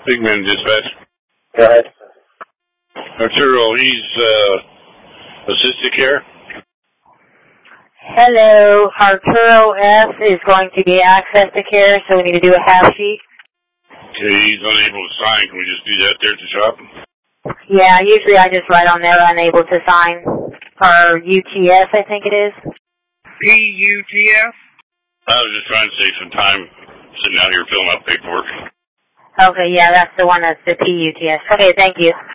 Bigman Dispatch. Go ahead. Arturo, he's assisted care. Hello, Arturo S. is going to be access to care, so we need to do a half sheet. Okay, he's unable to sign. Can we just do that there at the shop? Yeah, usually I just write on there unable to sign. Or UTS, I think it is. PUTS? I was just trying to save some time sitting out here filling out paperwork. Okay, yeah, that's the one that's the PUTS. Okay, thank you.